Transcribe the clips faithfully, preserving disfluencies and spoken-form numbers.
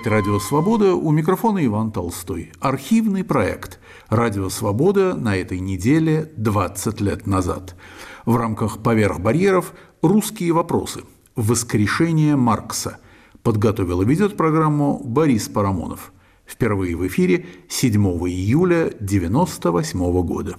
Проект «Радио Свобода», у микрофона Иван Толстой. Архивный проект «Радио Свобода» на этой неделе двадцать лет назад. В рамках «Поверх барьеров» русские вопросы. Воскрешение Маркса. Подготовил и ведет программу Борис Парамонов. Впервые в эфире седьмого июля девяносто восьмого года.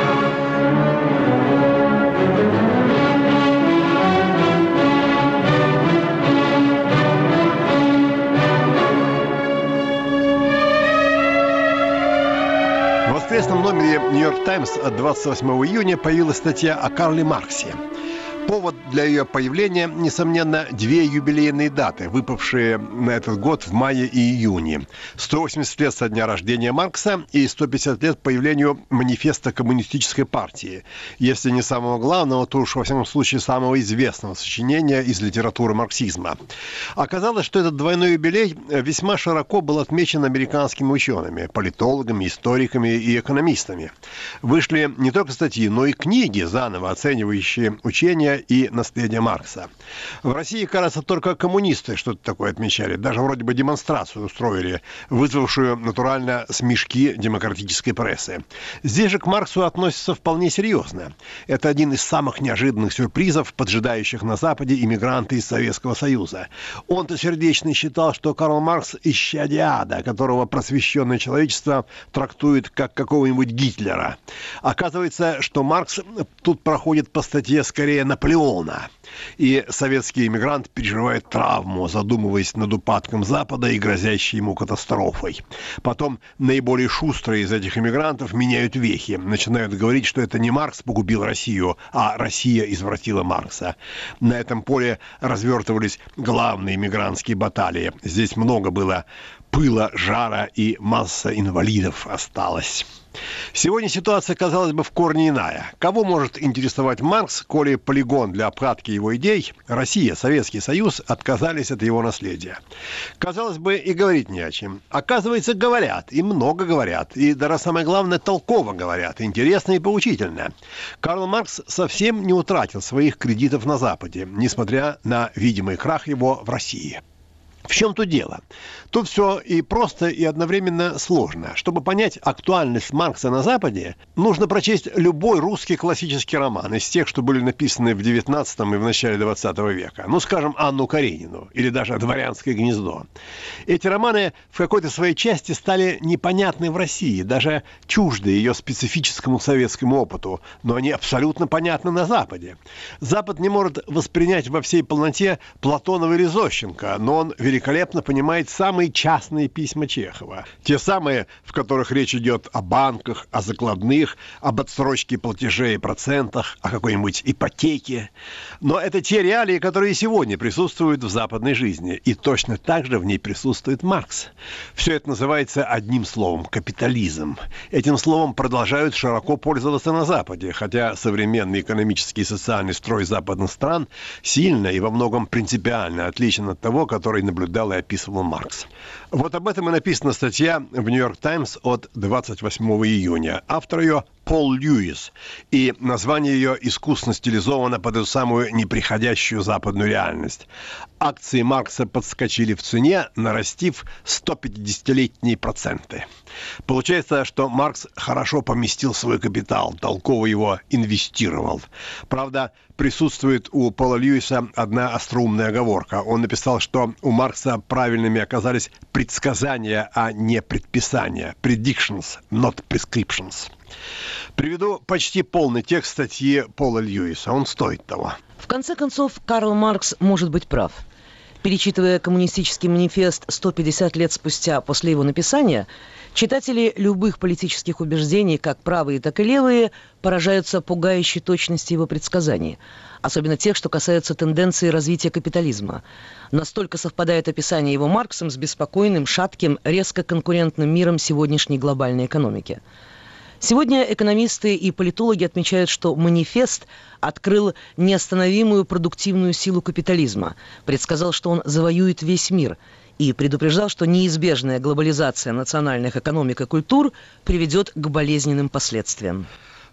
В воскресном номере «Нью-Йорк Таймс» от двадцать восьмого июня появилась статья о Карле Марксе. Повод для ее появления, несомненно, две юбилейные даты, выпавшие на этот год в мае и июне. сто восемьдесят лет со дня рождения Маркса и сто пятьдесят лет появлению манифеста Коммунистической партии. Если не самого главного, то уж во всяком случае самого известного сочинения из литературы марксизма. Оказалось, что этот двойной юбилей весьма широко был отмечен американскими учеными, политологами, историками и экономистами. Вышли не только статьи, но и книги, заново оценивающие учения и наследие Маркса. В России, кажется, только коммунисты что-то такое отмечали. Даже вроде бы демонстрацию устроили, вызвавшую натурально смешки демократической прессы. Здесь же к Марксу относятся вполне серьезно. Это один из самых неожиданных сюрпризов, поджидающих на Западе иммигранты из Советского Союза. Он-то сердечно считал, что Карл Маркс – исчадие ада, которого просвещенное человечество трактует как какого-нибудь Гитлера. Оказывается, что Маркс тут проходит по статье скорее на Наполеона. И советский иммигрант переживает травму, задумываясь над упадком Запада и грозящей ему катастрофой. Потом наиболее шустрые из этих иммигрантов меняют вехи, начинают говорить, что это не Маркс погубил Россию, а Россия извратила Маркса. На этом поле развертывались главные иммигрантские баталии. Здесь много было пыла, жара и масса инвалидов осталось. Сегодня ситуация, казалось бы, в корне иная. Кого может интересовать Маркс, коли полигон для обкатки его идей, Россия, Советский Союз отказались от его наследия? Казалось бы, и говорить не о чем. Оказывается, говорят, и много говорят, и, даже самое главное, толково говорят, интересно и поучительно. Карл Маркс совсем не утратил своих кредитов на Западе, несмотря на видимый крах его в России. В чем тут дело? Тут все и просто, и одновременно сложно. Чтобы понять актуальность Маркса на Западе, нужно прочесть любой русский классический роман из тех, что были написаны в девятнадцатом и в начале двадцатого века. Ну, скажем, Анну Каренину или даже «Дворянское гнездо». Эти романы в какой-то своей части стали непонятны в России, даже чужды ее специфическому советскому опыту, но они абсолютно понятны на Западе. Запад не может воспринять во всей полноте Платонова или Зощенко, но он великолепно понимает самые частные письма Чехова. Те самые, в которых речь идет о банках, о закладных, об отсрочке платежей и процентах, о какой-нибудь ипотеке. Но это те реалии, которые сегодня присутствуют в западной жизни. И точно так же в ней присутствует Маркс. Все это называется одним словом – капитализм. Этим словом продолжают широко пользоваться на Западе, хотя современный экономический и социальный строй западных стран сильно и во многом принципиально отличен от того, который наблюдается и описывал Маркс. Вот об этом и написана статья в «Нью-Йорк Таймс» от двадцать восьмого июня. Автор ее Пол Льюис. И название ее искусно стилизовано под эту самую неприходящую западную реальность. Акции Маркса подскочили в цене, нарастив сто пятидесятилетние проценты. Получается, что Маркс хорошо поместил свой капитал, толково его инвестировал. Правда, присутствует у Пола Льюиса одна остроумная оговорка. Он написал, что у Маркса правильными оказались предсказания, а не предписания. Predictions, not prescriptions. Приведу почти полный текст статьи Пола Льюиса. Он стоит того. В конце концов, Карл Маркс может быть прав. Перечитывая коммунистический манифест сто пятьдесят лет спустя после его написания, читатели любых политических убеждений, как правые, так и левые, поражаются пугающей точности его предсказаний. Особенно тех, что касаются тенденции развития капитализма. Настолько совпадает описание его Марксом с беспокойным, шатким, резко конкурентным миром сегодняшней глобальной экономики. Сегодня экономисты и политологи отмечают, что манифест открыл неостановимую продуктивную силу капитализма, предсказал, что он завоюет весь мир, и предупреждал, что неизбежная глобализация национальных экономик и культур приведет к болезненным последствиям.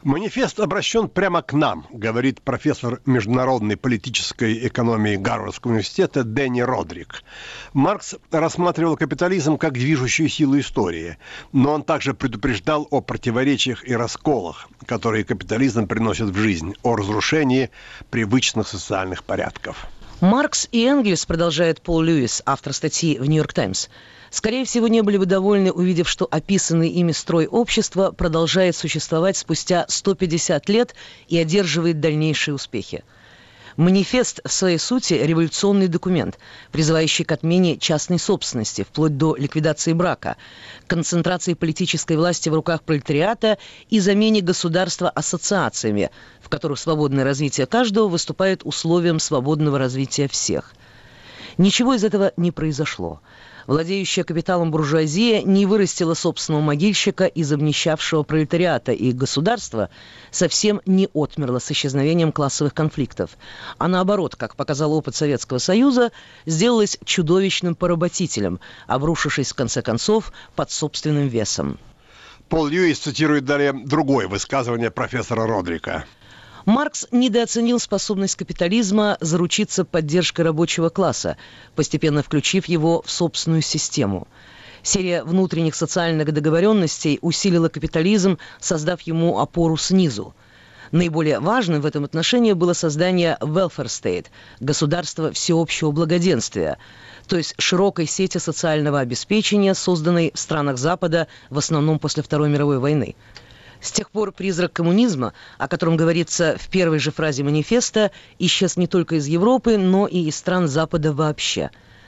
Манифест обращен прямо к нам, говорит профессор международной политической экономии Гарвардского университета Дэнни Родрик. Маркс рассматривал капитализм как движущую силу истории, но он также предупреждал о противоречиях и расколах, которые капитализм приносит в жизнь, о разрушении привычных социальных порядков. Маркс и Энгельс, продолжает Пол Льюис, автор статьи в «Нью-Йорк Таймс», скорее всего, не были бы довольны, увидев, что описанный ими строй общества продолжает существовать спустя сто пятьдесят лет и одерживает дальнейшие успехи. Манифест в своей сути революционный документ, призывающий к отмене частной собственности, вплоть до ликвидации брака, концентрации политической власти в руках пролетариата и замене государства ассоциациями, в которых свободное развитие каждого выступает условием свободного развития всех. Ничего из этого не произошло. Владеющая капиталом буржуазия не вырастила собственного могильщика из обнищавшего пролетариата, и государство совсем не отмерло с исчезновением классовых конфликтов, а наоборот, как показал опыт Советского Союза, сделалось чудовищным поработителем, обрушившись в конце концов под собственным весом. Пол Льюис цитирует далее другое высказывание профессора Родрика. Маркс недооценил способность капитализма заручиться поддержкой рабочего класса, постепенно включив его в собственную систему. Серия внутренних социальных договоренностей усилила капитализм, создав ему опору снизу. Наиболее важным в этом отношении было создание welfare state – государства всеобщего благоденствия, то есть широкой сети социального обеспечения, созданной в странах Запада в основном после Второй мировой войны. С тех пор призрак коммунизма, о котором говорится в первой же фразе манифеста, исчез не только из Европы, но и из стран Запада вообще.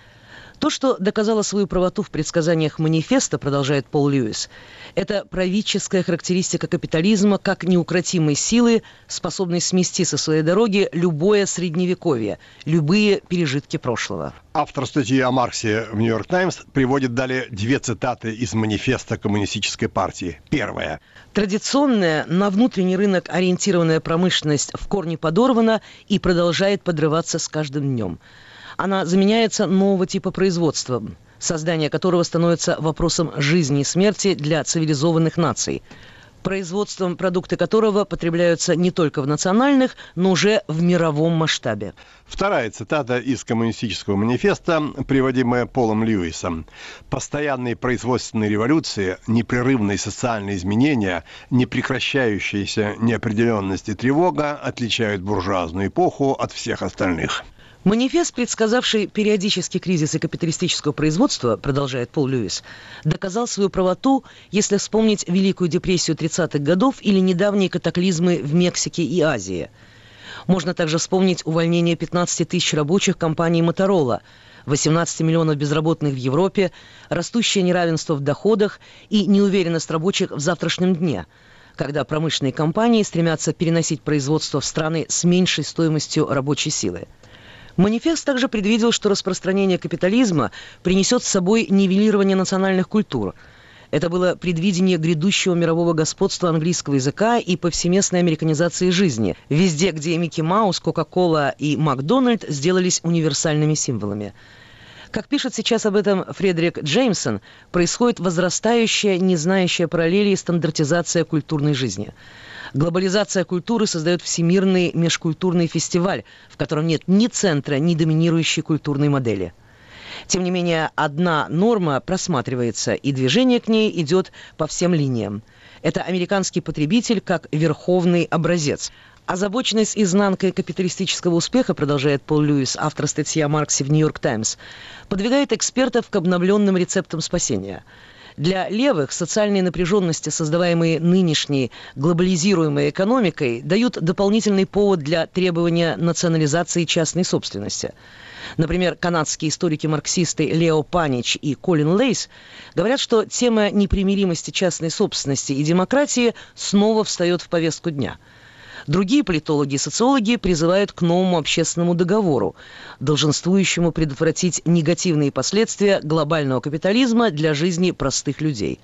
То, что доказало свою правоту в предсказаниях манифеста, продолжает Пол Льюис, это правительская характеристика капитализма как неукротимой силы, способной смести со своей дороги любое средневековье, любые пережитки прошлого. Автор статьи о Марксе в «Нью-Йорк Таймс» приводит далее две цитаты из манифеста Коммунистической партии. Первая. Традиционная, на внутренний рынок ориентированная промышленность в корне подорвана и продолжает подрываться с каждым днем. Она заменяется нового типа производства, создание которого становится вопросом жизни и смерти для цивилизованных наций, производством, продукты которого потребляются не только в национальных, но уже в мировом масштабе. Вторая цитата из Коммунистического манифеста, приводимая Полом Льюисом. «Постоянные производственные революции, непрерывные социальные изменения, непрекращающаяся неопределенность и тревога отличают буржуазную эпоху от всех остальных». Манифест, предсказавший периодический кризис капиталистического производства, продолжает Пол Льюис, доказал свою правоту, если вспомнить Великую депрессию тридцатых годов или недавние катаклизмы в Мексике и Азии. Можно также вспомнить увольнение пятнадцати тысяч рабочих компании Motorola, восемнадцати миллионов безработных в Европе, растущее неравенство в доходах и неуверенность рабочих в завтрашнем дне, когда промышленные компании стремятся переносить производство в страны с меньшей стоимостью рабочей силы. Манифест также предвидел, что распространение капитализма принесет с собой нивелирование национальных культур. Это было предвидение грядущего мирового господства английского языка и повсеместной американизации жизни, везде, где Микки Маус, Кока-Кола и Макдональд сделались универсальными символами. Как пишет сейчас об этом Фредерик Джеймсон, происходит возрастающая, не знающая параллелей стандартизация культурной жизни. Глобализация культуры создает всемирный межкультурный фестиваль, в котором нет ни центра, ни доминирующей культурной модели. Тем не менее, одна норма просматривается, и движение к ней идет по всем линиям. Это американский потребитель как верховный образец. Озабоченность изнанкой капиталистического успеха, продолжает Пол Льюис, автор статьи о Марксе в «Нью-Йорк Таймс», подвигает экспертов к обновленным рецептам спасения. Для левых социальные напряженности, создаваемые нынешней глобализируемой экономикой, дают дополнительный повод для требования национализации частной собственности. Например, канадские историки-марксисты Лео Панич и Колин Лейс говорят, что тема непримиримости частной собственности и демократии снова встает в повестку дня. Другие политологи и социологи призывают к новому общественному договору, долженствующему предотвратить негативные последствия глобального капитализма для жизни простых людей.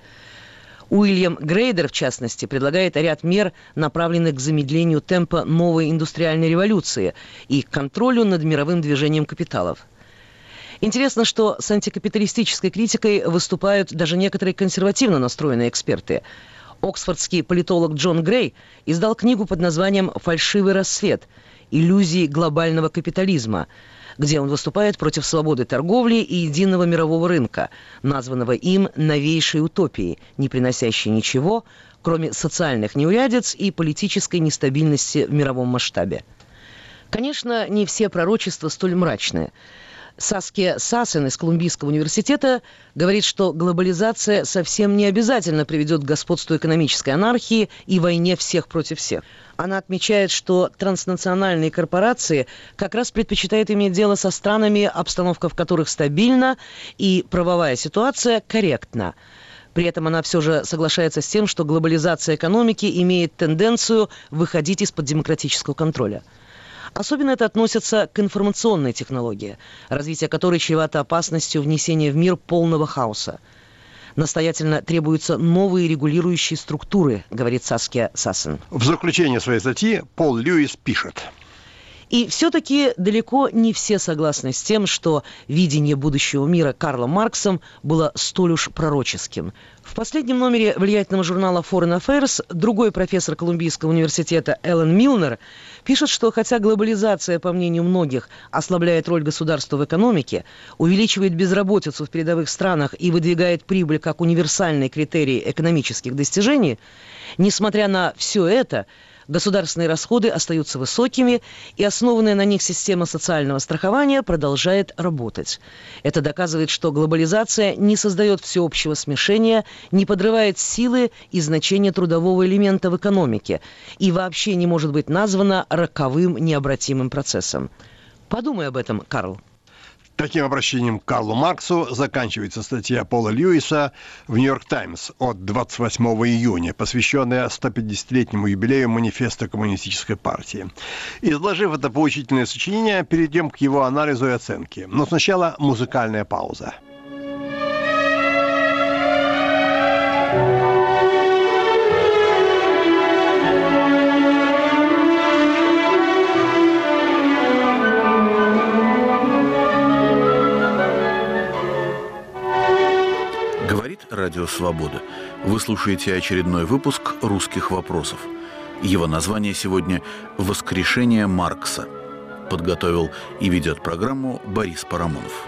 Уильям Грейдер, в частности, предлагает ряд мер, направленных к замедлению темпа новой индустриальной революции и к контролю над мировым движением капиталов. Интересно, что с антикапиталистической критикой выступают даже некоторые консервативно настроенные эксперты. Оксфордский политолог Джон Грей издал книгу под названием «Фальшивый рассвет. Иллюзии глобального капитализма», где он выступает против свободы торговли и единого мирового рынка, названного им новейшей утопией, не приносящей ничего, кроме социальных неурядиц и политической нестабильности в мировом масштабе. Конечно, не все пророчества столь мрачные. Саския Сасен из Колумбийского университета говорит, что глобализация совсем не обязательно приведет к господству экономической анархии и войне всех против всех. Она отмечает, что транснациональные корпорации как раз предпочитают иметь дело со странами, обстановка в которых стабильна и правовая ситуация корректна. При этом она все же соглашается с тем, что глобализация экономики имеет тенденцию выходить из-под демократического контроля. Особенно это относится к информационной технологии, развитие которой чревато опасностью внесения в мир полного хаоса. Настоятельно требуются новые регулирующие структуры, говорит Саския Сасен. В заключение своей статьи Пол Льюис пишет. И все-таки далеко не все согласны с тем, что видение будущего мира Карлом Марксом было столь уж пророческим. В последнем номере влиятельного журнала Foreign Affairs другой профессор Колумбийского университета Эллен Милнер пишет, что хотя глобализация, по мнению многих, ослабляет роль государства в экономике, увеличивает безработицу в передовых странах и выдвигает прибыль как универсальный критерий экономических достижений, несмотря на все это, государственные расходы остаются высокими, и основанная на них система социального страхования продолжает работать. Это доказывает, что глобализация не создает всеобщего смешения, не подрывает силы и значения трудового элемента в экономике и вообще не может быть названа роковым необратимым процессом. Подумай об этом, Карл. Таким обращением к Карлу Марксу заканчивается статья Пола Льюиса в «Нью-Йорк Таймс» от двадцать восьмого июня, посвященная стопятидесятилетнему юбилею манифеста Коммунистической партии. Изложив это поучительное сочинение, перейдем к его анализу и оценке. Но сначала музыкальная пауза. Радио «Свобода». Вы слушаете очередной выпуск «Русских вопросов». Его название сегодня «Воскрешение Маркса». Подготовил и ведет программу Борис Парамонов.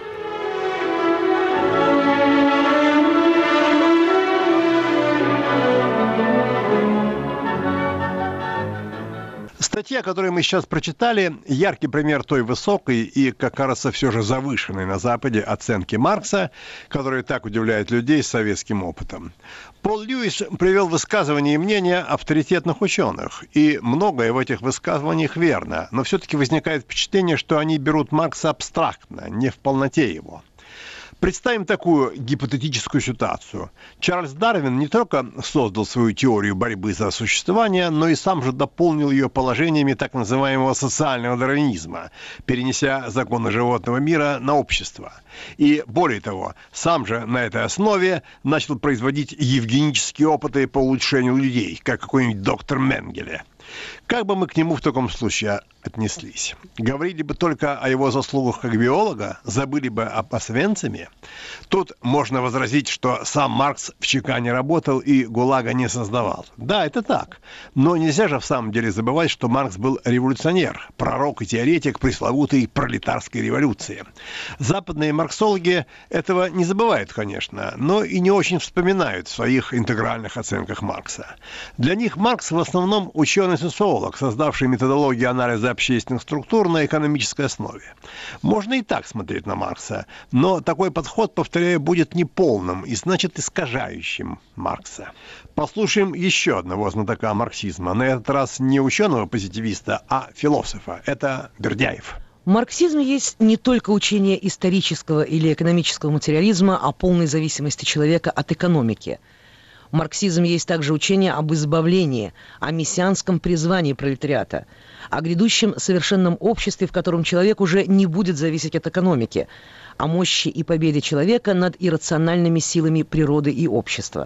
Статья, которую мы сейчас прочитали, яркий пример той высокой и, как кажется, все же завышенной на Западе оценки Маркса, которая так удивляет людей с советским опытом. Пол Льюис привел высказывания и мнения авторитетных ученых, и многое в этих высказываниях верно, но все-таки возникает впечатление, что они берут Маркса абстрактно, не в полноте его. Представим такую гипотетическую ситуацию. Чарльз Дарвин не только создал свою теорию борьбы за существование, но и сам же дополнил ее положениями так называемого социального дарвинизма, перенеся законы животного мира на общество. И более того, сам же на этой основе начал производить евгенические опыты по улучшению людей, как какой-нибудь доктор Менгеле. Как бы мы к нему в таком случае отнеслись? Говорили бы только о его заслугах как биолога, забыли бы об Освенциме? Тут можно возразить, что сам Маркс в ЧК не работал и ГУЛАГа не создавал. Да, это так. Но нельзя же в самом деле забывать, что Маркс был революционер, пророк и теоретик пресловутой пролетарской революции. Западные марксологи этого не забывают, конечно, но и не очень вспоминают в своих интегральных оценках Маркса. Для них Маркс в основном ученый-социолог, создавший методологию анализа общественных структур на экономической основе. Можно и так смотреть на Маркса, но такой подход, повторяю, будет неполным и, значит, искажающим Маркса. Послушаем еще одного знатока марксизма, на этот раз не ученого-позитивиста, а философа. Это Бердяев. Марксизм есть не только учение исторического или экономического материализма о полной зависимости человека от экономики. Марксизм есть также учение об избавлении, о мессианском призвании пролетариата, о грядущем совершенном обществе, в котором человек уже не будет зависеть от экономики, о мощи и победе человека над иррациональными силами природы и общества.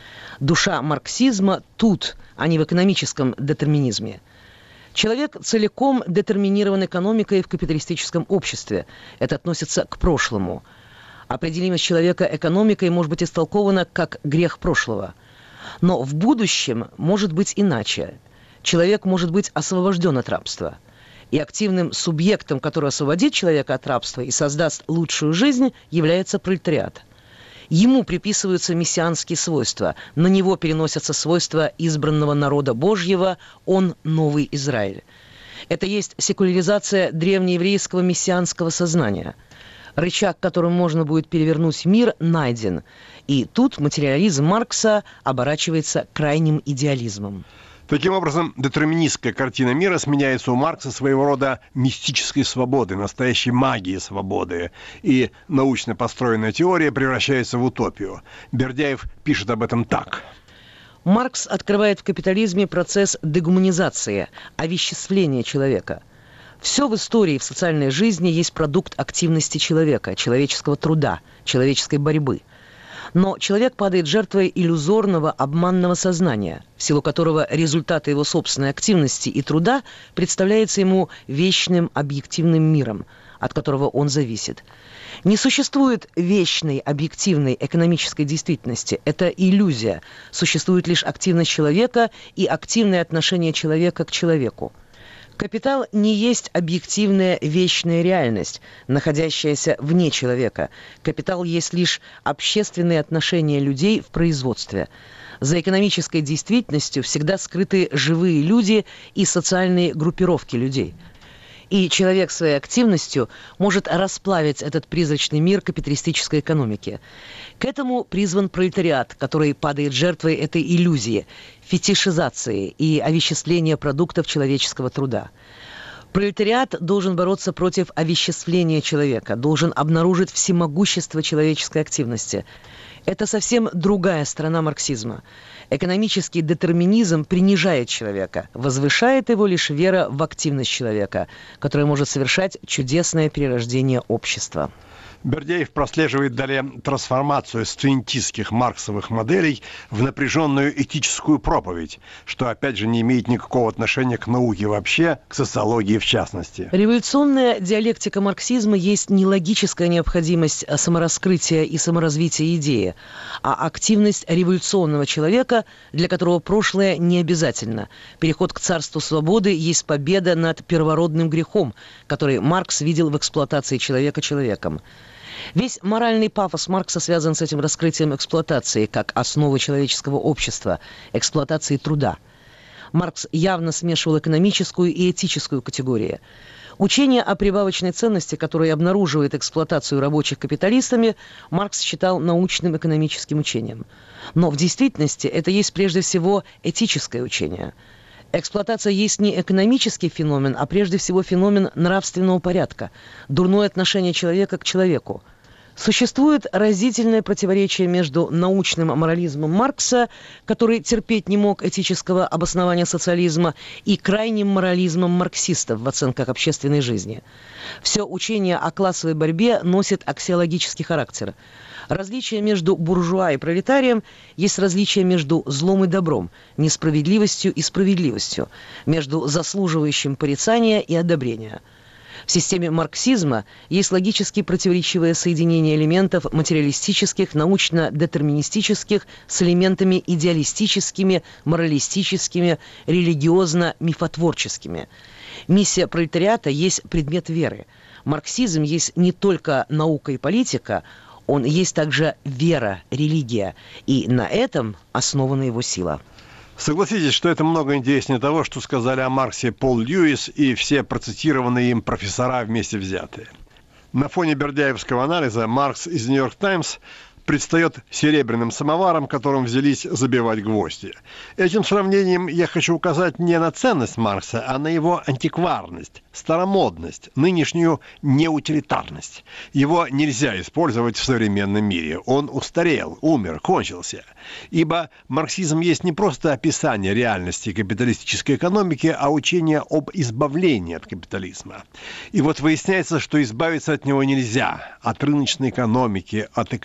Душа марксизма тут, а не в экономическом детерминизме. Человек целиком детерминирован экономикой в капиталистическом обществе. Это относится к прошлому. Определимость человека экономикой может быть истолкована как грех прошлого. Но в будущем может быть иначе. Человек может быть освобожден от рабства. И активным субъектом, который освободит человека от рабства и создаст лучшую жизнь, является пролетариат. Ему приписываются мессианские свойства, на него переносятся свойства избранного народа Божьего, он новый Израиль. Это есть секуляризация древнееврейского мессианского сознания. Рычаг, которым можно будет перевернуть мир, найден. И тут материализм Маркса оборачивается крайним идеализмом. Таким образом, детерминистская картина мира сменяется у Маркса своего рода мистической свободой, настоящей магией свободы, и научно построенная теория превращается в утопию. Бердяев пишет об этом так. Маркс открывает в капитализме процесс дегуманизации, овеществления человека. Все в истории, в социальной жизни есть продукт активности человека, человеческого труда, человеческой борьбы. Но человек падает жертвой иллюзорного, обманного сознания, в силу которого результаты его собственной активности и труда представляются ему вечным объективным миром, от которого он зависит. Не существует вечной объективной экономической действительности. Это иллюзия. Существует лишь активность человека и активное отношение человека к человеку. Капитал не есть объективная вечная реальность, находящаяся вне человека. Капитал есть лишь общественные отношения людей в производстве. За экономической действительностью всегда скрыты живые люди и социальные группировки людей. И человек своей активностью может расплавить этот призрачный мир капиталистической экономики. К этому призван пролетариат, который падает жертвой этой иллюзии, фетишизации и овеществления продуктов человеческого труда. Пролетариат должен бороться против овеществления человека, должен обнаружить всемогущество человеческой активности. Это совсем другая сторона марксизма. Экономический детерминизм принижает человека, возвышает его лишь вера в активность человека, которая может совершать чудесное перерождение общества. Бердяев прослеживает далее трансформацию сциентистских марксовых моделей в напряженную этическую проповедь, что опять же не имеет никакого отношения к науке вообще, к социологии в частности. Революционная диалектика марксизма есть не логическая необходимость самораскрытия и саморазвития идеи, а активность революционного человека, для которого прошлое не обязательно. Переход к царству свободы есть победа над первородным грехом, который Маркс видел в эксплуатации человека человеком. Весь моральный пафос Маркса связан с этим раскрытием эксплуатации как основы человеческого общества, эксплуатации труда. Маркс явно смешивал экономическую и этическую категории. Учение о прибавочной ценности, которое обнаруживает эксплуатацию рабочих капиталистами, Маркс считал научным экономическим учением. Но в действительности это есть прежде всего этическое учение. Эксплуатация есть не экономический феномен, а прежде всего феномен нравственного порядка, дурное отношение человека к человеку. Существует разительное противоречие между научным морализмом Маркса, который терпеть не мог этического обоснования социализма, и крайним морализмом марксистов в оценках общественной жизни. Все учение о классовой борьбе носит аксиологический характер. Различие между буржуа и пролетарием есть различие между злом и добром, несправедливостью и справедливостью, между заслуживающим порицания и одобрения. В системе марксизма есть логически противоречивое соединение элементов материалистических, научно-детерминистических с элементами идеалистическими, моралистическими, религиозно-мифотворческими. Миссия пролетариата есть предмет веры. Марксизм есть не только наука и политика, он есть также вера, религия, и на этом основана его сила. Согласитесь, что это много интереснее того, что сказали о Марксе Пол Льюис и все процитированные им профессора вместе взятые. На фоне бердяевского анализа Маркс из «Нью-Йорк Таймс» предстает серебряным самоваром, которым взялись забивать гвозди. Этим сравнением я хочу указать не на ценность Маркса, а на его антикварность, старомодность, нынешнюю неутилитарность. Его нельзя использовать в современном мире. Он устарел, умер, кончился. Ибо марксизм есть не просто описание реальности капиталистической экономики, а учение об избавлении от капитализма. И вот выясняется, что избавиться от него нельзя. От рыночной экономики, от экономического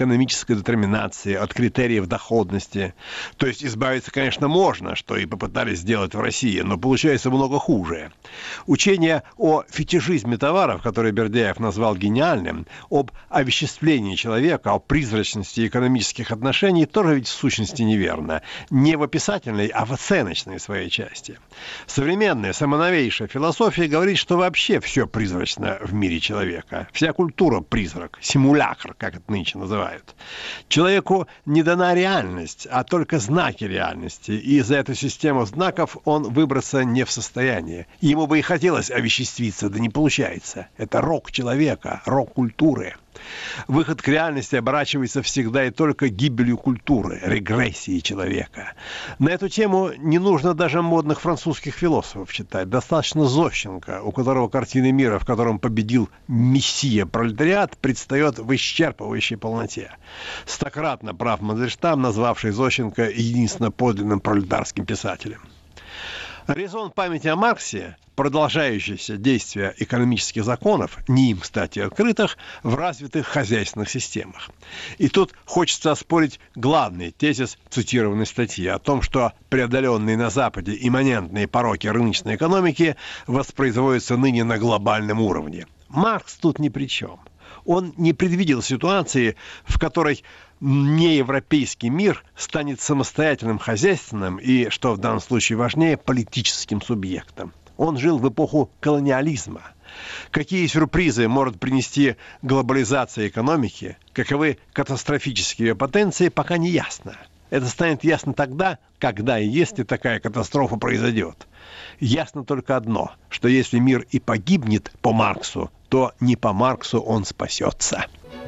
экономической детерминации, от критериев доходности. То есть избавиться, конечно, можно, что и попытались сделать в России, но получается много хуже. Учение о фетишизме товаров, которое Бердяев назвал гениальным, об овеществлении человека, о призрачности экономических отношений, тоже ведь в сущности неверно. Не в описательной, а в оценочной своей части. Современная, самоновейшая философия говорит, что вообще все призрачно в мире человека. Вся культура призрак, симулякр, как это нынче называют. Человеку не дана реальность, а только знаки реальности. И за эту систему знаков он выбраться не в состоянии. Ему бы и хотелось овеществиться, да не получается. Это рок человека, рок культуры. Выход к реальности оборачивается всегда и только гибелью культуры, регрессией человека. На эту тему не нужно даже модных французских философов читать. Достаточно Зощенко, у которого картины мира, в котором победил мессия пролетариат, предстает в исчерпывающей полноте. Стократно прав Мандельштам, назвавший Зощенко единственно подлинным пролетарским писателем. Резон памяти о Марксе, продолжающееся действие экономических законов, не им, кстати, открытых, в развитых хозяйственных системах. И тут хочется оспорить главный тезис цитированной статьи о том, что преодоленные на Западе имманентные пороки рыночной экономики воспроизводятся ныне на глобальном уровне. Маркс тут ни при чем. Он не предвидел ситуации, в которой неевропейский мир станет самостоятельным хозяйственным и, что в данном случае важнее, политическим субъектом. Он жил в эпоху колониализма. Какие сюрпризы может принести глобализация экономики, каковы катастрофические ее потенции, пока не ясно. Это станет ясно тогда, когда и если такая катастрофа произойдет. Ясно только одно, что если мир и погибнет по Марксу, то не по Марксу он спасется.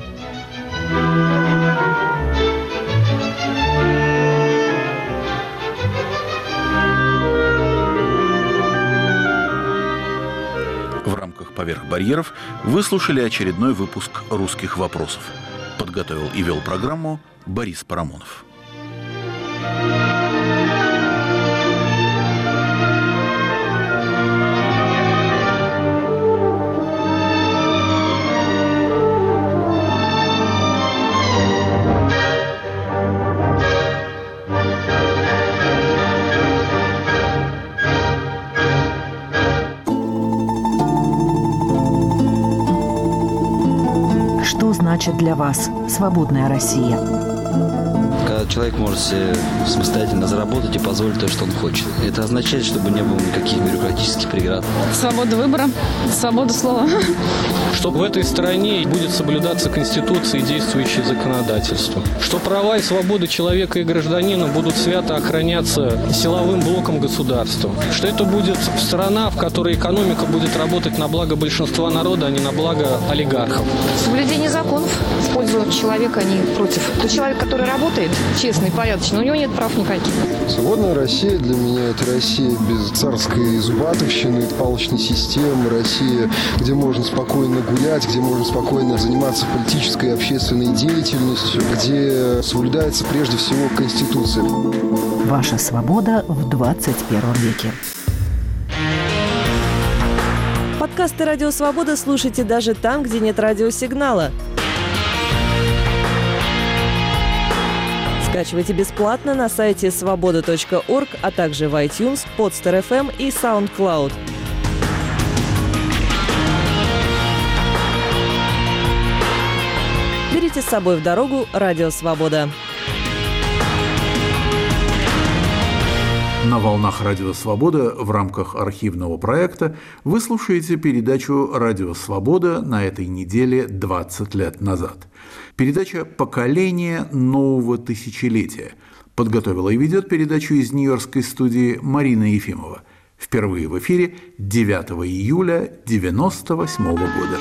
В рамках «Поверх барьеров» вы слушали очередной выпуск «Русских вопросов». Подготовил и вел программу Борис Парамонов. Что значит для вас свободная Россия? Когда человек может себе самостоятельно заработать и позволить то, что он хочет. Это означает, чтобы не было никаких бюрократических преград. Свобода выбора, свобода слова. Что в этой стране будет соблюдаться Конституция и действующее законодательство. Что права и свободы человека и гражданина будут свято охраняться силовым блоком государства. Что это будет страна, в которой экономика будет работать на благо большинства народа, а не на благо олигархов. Соблюдение законов в пользу человека, а не против. Тот человек, который работает честно и порядочно, у него нет прав никаких. Свободная Россия для меня – это Россия без царской зубатовщины, палочной системы, Россия, где можно спокойно гулять, где можно спокойно заниматься политической и общественной деятельностью, где соблюдается прежде всего Конституция. Ваша свобода в двадцать первом веке. Подкасты «Радио Свобода» слушайте даже там, где нет радиосигнала. Скачивайте бесплатно на сайте свобода точка орг, а также в iTunes, Podster эф эм и SoundCloud. Берите с собой в дорогу «Радио Свобода». На волнах «Радио Свобода» в рамках архивного проекта вы слушаете передачу «Радио Свобода» на этой неделе двадцать лет назад. Передача «Поколение нового тысячелетия». Подготовила и ведет передачу из нью-йоркской студии Марина Ефимова. Впервые в эфире девятого июля девяносто восьмого года.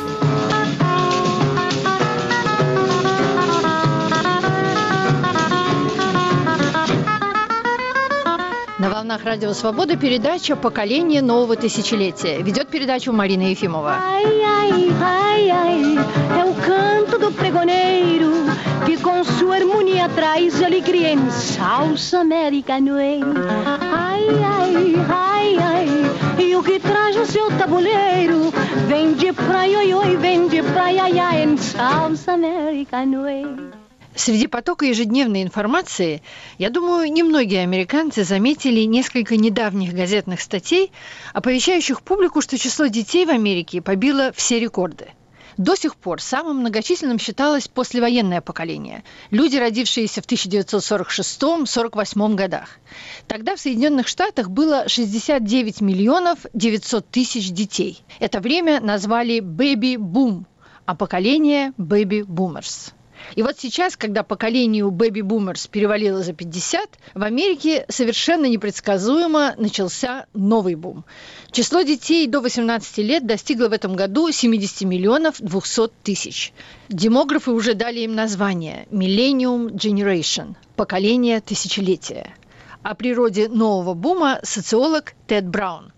На волнах Радио Свобода передача «Поколение нового тысячелетия». Ведет передачу Марина Ефимова. Ai, ai, ai, é o canto do pregoneiro que com sua harmonia traz alegria em salsa americanoeiro. Ai, ai, ai, ai, e o que traz no seu tabuleiro vem de praia, oi, oi, vem de praia, ai, em salsa americanoeiro. Среди потока ежедневной информации, я думаю, немногие американцы заметили несколько недавних газетных статей, оповещающих публику, что число детей в Америке побило все рекорды. До сих пор самым многочисленным считалось послевоенное поколение – люди, родившиеся в тысяча девятьсот сорок шестом — сорок восьмом годах. Тогда в Соединенных Штатах было шестьдесят девять миллионов девятьсот тысяч детей. Это время назвали «бэби-бум», а поколение – «бэби-бумерс». И вот сейчас, когда поколению бэби-бумерс перевалило за пятьдесят, в Америке совершенно непредсказуемо начался новый бум. Число детей до восемнадцати лет достигло в этом году семьдесят миллионов двести тысяч. Демографы уже дали им название Millennium Generation – поколение тысячелетия. О природе нового бума социолог Тед Браун.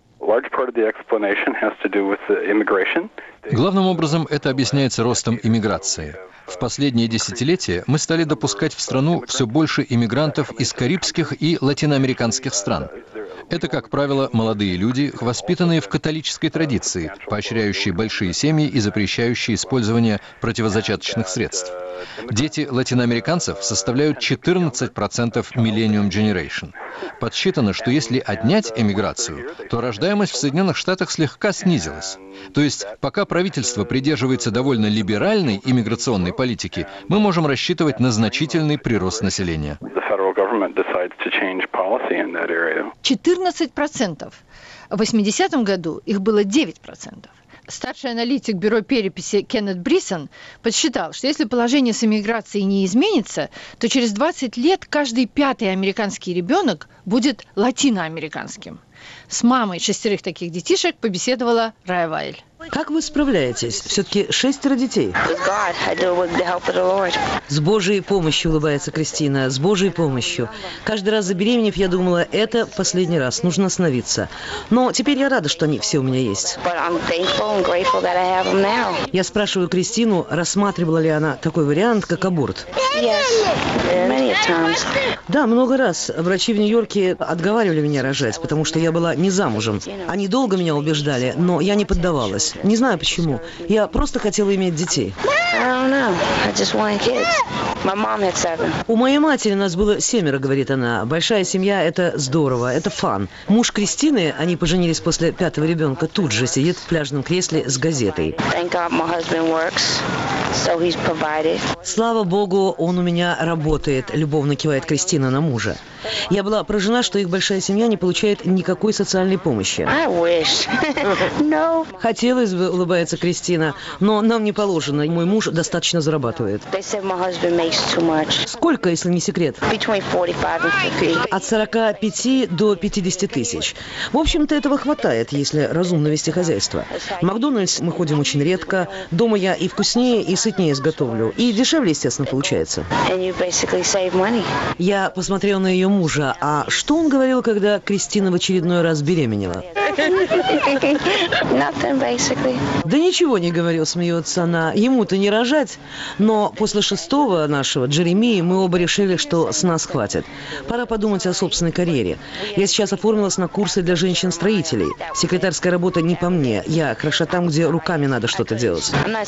Главным образом это объясняется ростом иммиграции. В последние десятилетия мы стали допускать в страну все больше иммигрантов из карибских и латиноамериканских стран. Это, как правило, молодые люди, воспитанные в католической традиции, поощряющие большие семьи и запрещающие использование противозачаточных средств. Дети латиноамериканцев составляют четырнадцать процентов Millennium Generation. Подсчитано, что если отнять эмиграцию, то рождаемость в Соединенных Штатах слегка снизилась. То есть, пока правительство придерживается довольно либеральной иммиграционной политики, мы можем рассчитывать на значительный прирост населения. четырнадцать процентов. В восьмидесятом году их было девять процентов. Старший аналитик бюро переписи Кеннет Брисон подсчитал, что если положение с иммиграцией не изменится, то через двадцать лет каждый пятый американский ребенок будет латиноамериканским. С мамой шестерых таких детишек побеседовала Рая Вайль. Как вы справляетесь? Все-таки шестеро детей. С Божьей помощью, улыбается Кристина, с Божьей помощью. Каждый раз забеременев, я думала, это последний раз, нужно остановиться. Но теперь я рада, что они все у меня есть. Я спрашиваю Кристину, рассматривала ли она такой вариант, как аборт. Да, много раз. Врачи в Нью-Йорке отговаривали меня рожать, потому что я была не замужем. Они долго меня убеждали, но я не поддавалась. Не знаю почему. Я просто хотела иметь детей. У моей матери нас было семеро, говорит она. Большая семья – это здорово, это фан. Муж Кристины, они поженились после пятого ребенка, тут же сидит в пляжном кресле с газетой. Слава Богу, он у меня работает, любовно кивает Кристина на мужа. Я была поражена, что их большая семья не получает никакой социальной помощи. Хотелось бы, улыбается Кристина, но нам не положено. Мой муж достаточно зарабатывает. Сколько, если не секрет? От сорока пяти до пятидесяти тысяч. В общем-то, этого хватает, если разумно вести хозяйство. В Макдональдс мы ходим очень редко. Дома я и вкуснее, и сытнее изготовлю. И дешевле, естественно, получается. Я посмотрела на ее мужа. А что он говорил, когда Кристина в очередной раз беременела? Да ничего не говорил, смеется она. Ему-то не рожать. Но после шестого нашего, Джеремии, мы оба решили, что с нас хватит. Пора подумать о собственной карьере. Я сейчас оформилась на курсы для женщин-строителей. Секретарская работа не по мне. Я хороша там, где руками надо что-то делать.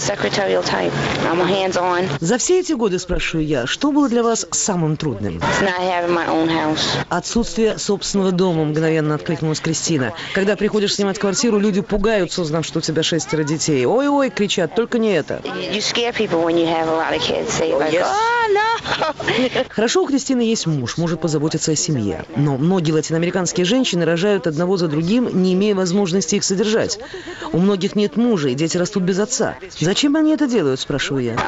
За все эти годы, спрашиваю я, что было для вас самым трудным? Отсутствие собственного дома, мгновенно откликнулась Кристина. Когда приходишь снимать квартиру, люди пугаются, узнав, что у тебя шестеро детей. Ой-ой, кричат, только не это. Хорошо, у Кристины есть муж, может позаботиться о семье. Но многие латиноамериканские женщины рожают одного за другим, не имея возможности их содержать. У многих нет мужа, и дети растут без отца. Зачем они это делают, спрашиваю я.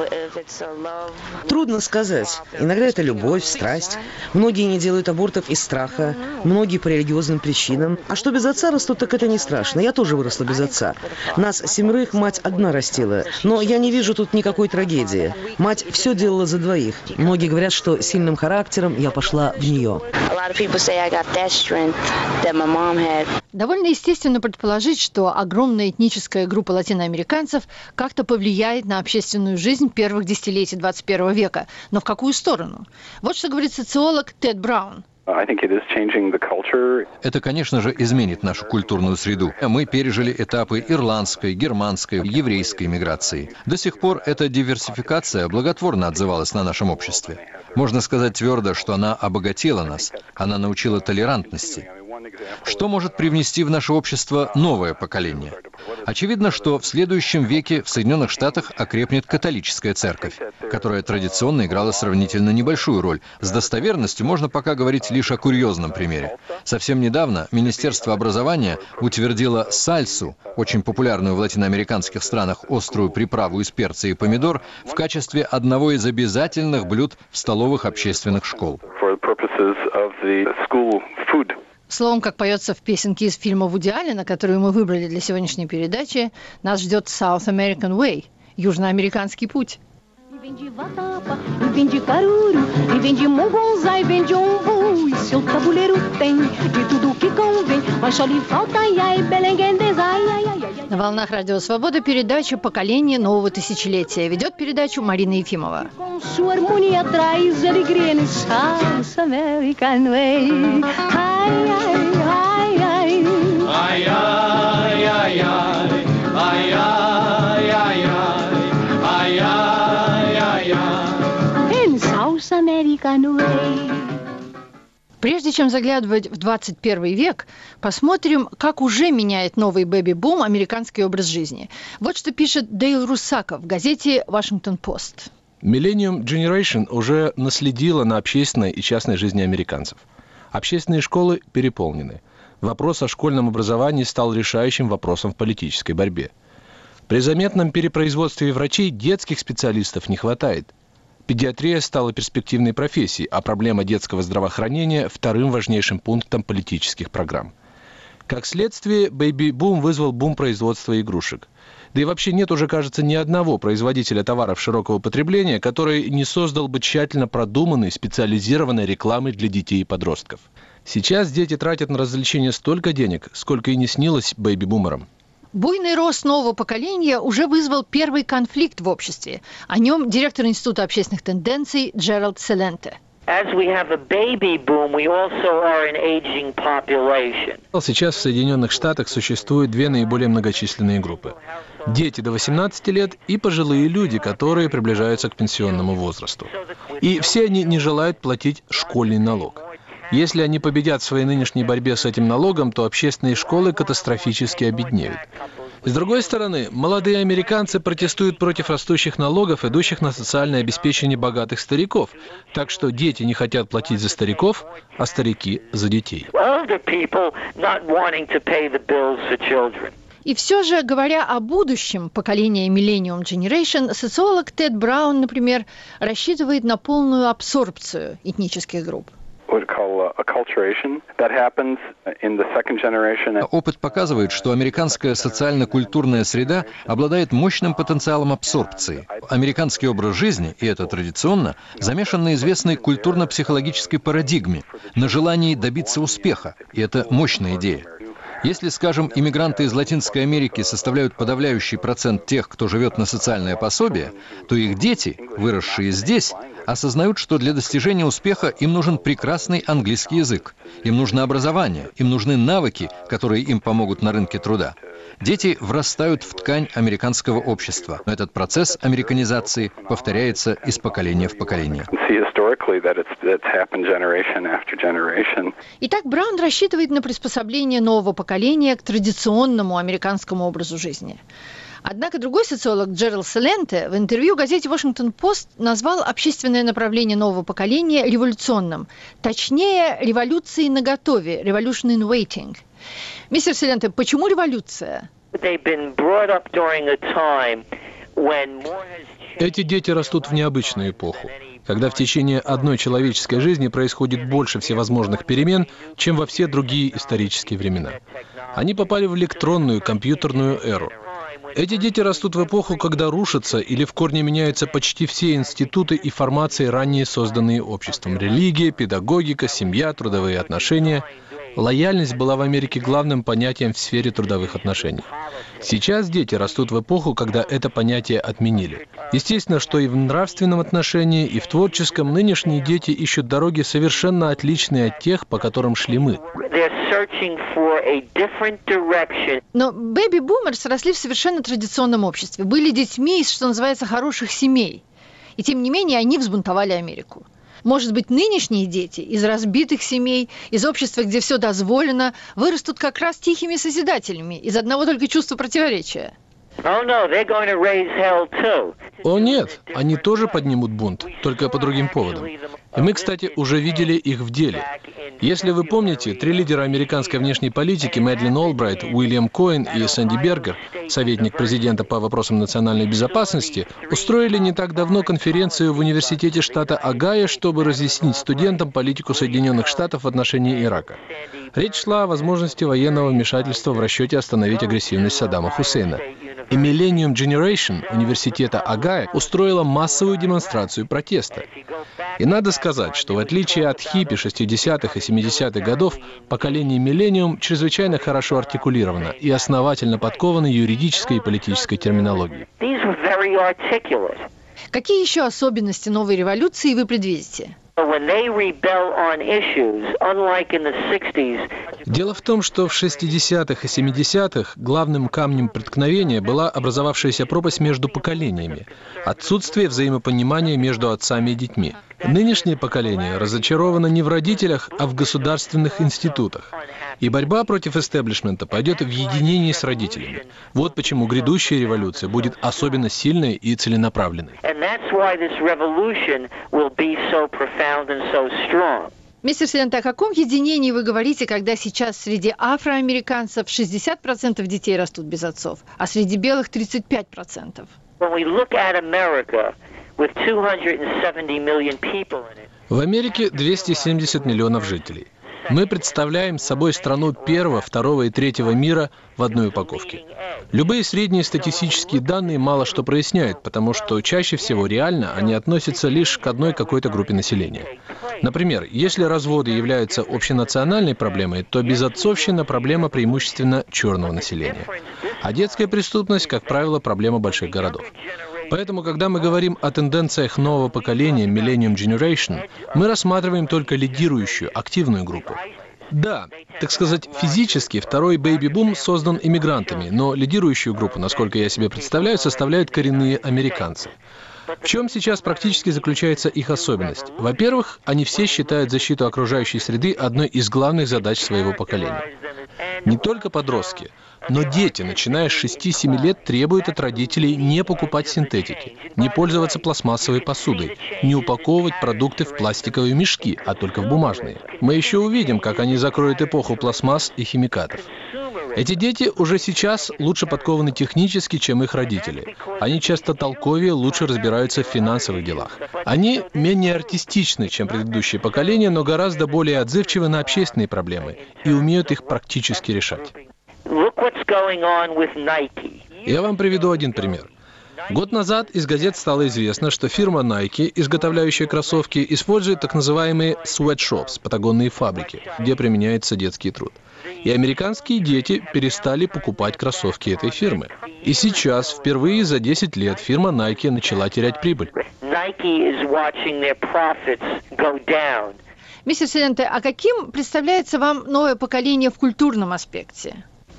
Трудно сказать. Иногда это любовь, страсть. Многие не делают абортов из страха, многие по религиозным причинам. А что без отца растут, так это не страшно. Я тоже выросла без отца. Нас семерых мать одна растила. Но я не вижу тут никакой трагедии. Мать все делала за двоих. Многие говорят, что сильным характером я пошла в нее. Довольно естественно предположить, что огромная этническая группа латиноамериканцев как-то повлияет на общественную жизнь первых десятилетий двадцать первого века. Но в какую сторону? Вот что говорит социолог Тед Браун. Это, конечно же, изменит нашу культурную среду. Мы пережили этапы ирландской, германской, еврейской миграции. До сих пор эта диверсификация благотворно отзывалась на нашем обществе. Можно сказать твердо, что она обогатила нас, она научила толерантности. Что может привнести в наше общество новое поколение? Очевидно, что в следующем веке в Соединенных Штатах окрепнет католическая церковь, которая традиционно играла сравнительно небольшую роль. С достоверностью можно пока говорить лишь о курьезном примере. Совсем недавно Министерство образования утвердило сальсу, очень популярную в латиноамериканских странах острую приправу из перца и помидор, в качестве одного из обязательных блюд в столовых общественных школ. Словом, как поется в песенке из фильма Вуди Аллена, которую мы выбрали для сегодняшней передачи, нас ждет South American Way – южноамериканский путь. Vem de vatapa, e vem de caruru, e vem de mongonzá, e vem de umbu, e seu tabuleiro tem de tudo que convém, mas só lhe falta ai, belenguendeza, ai, ai, ai, ai. На волнах Радио Свобода передача «Поколение нового тысячелетия». Ведет передачу Марина Ефимова. Com sua harmonia traz alegria no South American Way. Ai, ai, ai, ai. Ai, ai, ai, ai. Ai, ai, ai, ai. Ai, ai, ai, ai. In South American Way. Прежде чем заглядывать в двадцать первый век, посмотрим, как уже меняет новый бэби-бум американский образ жизни. Вот что пишет Дейл Русаков в газете «Вашингтон-Пост». Millennium Generation уже наследила на общественной и частной жизни американцев. Общественные школы переполнены. Вопрос о школьном образовании стал решающим вопросом в политической борьбе. При заметном перепроизводстве врачей детских специалистов не хватает. Педиатрия стала перспективной профессией, а проблема детского здравоохранения – вторым важнейшим пунктом политических программ. Как следствие, бэйби-бум вызвал бум производства игрушек. Да и вообще нет уже, кажется, ни одного производителя товаров широкого потребления, который не создал бы тщательно продуманной, специализированной рекламы для детей и подростков. Сейчас дети тратят на развлечения столько денег, сколько и не снилось бэйби-бумерам. Буйный рост нового поколения уже вызвал первый конфликт в обществе. О нем директор Института общественных тенденций Джеральд Селенте. Сейчас в Соединенных Штатах существуют две наиболее многочисленные группы. Дети до восемнадцати лет и пожилые люди, которые приближаются к пенсионному возрасту. И все они не желают платить школьный налог. Если они победят в своей нынешней борьбе с этим налогом, то общественные школы катастрофически обеднеют. С другой стороны, молодые американцы протестуют против растущих налогов, идущих на социальное обеспечение богатых стариков. Так что дети не хотят платить за стариков, а старики за детей. И все же, говоря о будущем поколения Millennium Generation, социолог Тед Браун, например, рассчитывает на полную абсорбцию этнических групп. Опыт показывает, что американская социально-культурная среда обладает мощным потенциалом абсорбции. Американский образ жизни, и это традиционно, замешан на известной культурно-психологической парадигме, на желании добиться успеха, и это мощная идея. Если, скажем, иммигранты из Латинской Америки составляют подавляющий процент тех, кто живет на социальное пособие, то их дети, выросшие здесь, осознают, что для достижения успеха им нужен прекрасный английский язык, им нужно образование, им нужны навыки, которые им помогут на рынке труда. Дети врастают в ткань американского общества. Но этот процесс американизации повторяется из поколения в поколение. Итак, Браун рассчитывает на приспособление нового поколения к традиционному американскому образу жизни. Однако другой социолог Джеральд Селенте в интервью газете «Вашингтон-Пост» назвал общественное направление нового поколения революционным. Точнее, революцией наготове, revolution in waiting. Мистер Селенте, почему революция? Эти дети растут в необычную эпоху, когда в течение одной человеческой жизни происходит больше всевозможных перемен, чем во все другие исторические времена. Они попали в электронную, компьютерную эру. Эти дети растут в эпоху, когда рушатся или в корне меняются почти все институты и формации, ранее созданные обществом. Религия, педагогика, семья, трудовые отношения. Лояльность была в Америке главным понятием в сфере трудовых отношений. Сейчас дети растут в эпоху, когда это понятие отменили. Естественно, что и в нравственном отношении, и в творческом нынешние дети ищут дороги совершенно отличные от тех, по которым шли мы. Но бэби-бумерс росли в совершенно традиционном обществе, были детьми из, что называется, хороших семей. И тем не менее они взбунтовали Америку. Может быть, нынешние дети из разбитых семей, из общества, где все дозволено, вырастут как раз тихими созидателями из одного только чувства противоречия. О нет, они тоже поднимут бунт, только по другим поводам. И мы, кстати, уже видели их в деле. Если вы помните, три лидера американской внешней политики, Мэдлин Олбрайт, Уильям Коэн и Сэнди Бергер, советник президента по вопросам национальной безопасности, устроили не так давно конференцию в университете штата Огайо, чтобы разъяснить студентам политику Соединенных Штатов в отношении Ирака. Речь шла о возможности военного вмешательства в расчете остановить агрессивность Саддама Хусейна. И Millennium Generation университета Огайо устроила массовую демонстрацию протеста. И надо сказать, что в отличие от хиппи шестидесятых и семидесятых годов, поколение Millennium чрезвычайно хорошо артикулировано и основательно подковано юридической и политической терминологией. Какие еще особенности новой революции вы предвидите? Дело в том, что в шестидесятых и семидесятых главным камнем преткновения была образовавшаяся пропасть между поколениями, отсутствие взаимопонимания между отцами и детьми. Нынешнее поколение разочаровано не в родителях, а в государственных институтах. И борьба против истеблишмента пойдет в единении с родителями. Вот почему грядущая революция будет особенно сильной и целенаправленной. Мистер Силенто, о каком единении вы говорите, когда сейчас среди афроамериканцев шестьдесят процентов детей растут без отцов, а среди белых тридцать пять процентов? В Америке двести семьдесят миллионов жителей. Мы представляем собой страну первого, второго и третьего мира в одной упаковке. Любые средние статистические данные мало что проясняют, потому что чаще всего реально они относятся лишь к одной какой-то группе населения. Например, если разводы являются общенациональной проблемой, то безотцовщина – проблема преимущественно черного населения. А детская преступность, как правило, проблема больших городов. Поэтому, когда мы говорим о тенденциях нового поколения Millennium Generation, мы рассматриваем только лидирующую, активную группу. Да, так сказать, физически второй бэйби-бум создан иммигрантами, но лидирующую группу, насколько я себе представляю, составляют коренные американцы. В чем сейчас практически заключается их особенность? Во-первых, они все считают защиту окружающей среды одной из главных задач своего поколения. Не только подростки, но дети, начиная с шести-семи лет, требуют от родителей не покупать синтетики, не пользоваться пластмассовой посудой, не упаковывать продукты в пластиковые мешки, а только в бумажные. Мы еще увидим, как они закроют эпоху пластмасс и химикатов. Эти дети уже сейчас лучше подкованы технически, чем их родители. Они часто толковее, лучше разбираются в финансовых делах. Они менее артистичны, чем предыдущее поколение, но гораздо более отзывчивы на общественные проблемы и умеют их практически решать. Я вам приведу один пример. Год назад из газет стало известно, что фирма Nike, изготовляющая кроссовки, использует так называемые sweatshops, патагонные фабрики, где применяется детский труд. И американские дети перестали покупать кроссовки этой фирмы. И сейчас, впервые за десять лет, фирма Nike начала терять прибыль. Мистер Силенто, а каким представляется вам новое поколение в культурном аспекте?